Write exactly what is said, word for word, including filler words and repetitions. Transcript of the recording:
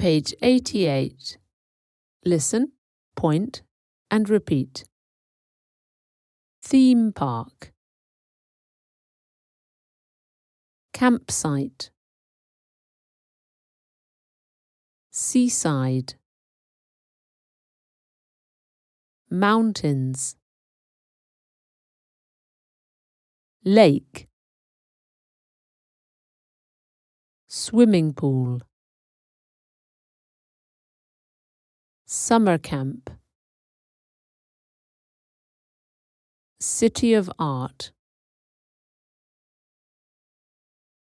Page eighty-eight. Listen, point, and repeat. Theme park. Campsite. Seaside. Mountains. Lake. Swimming pool. Summer camp. City of art.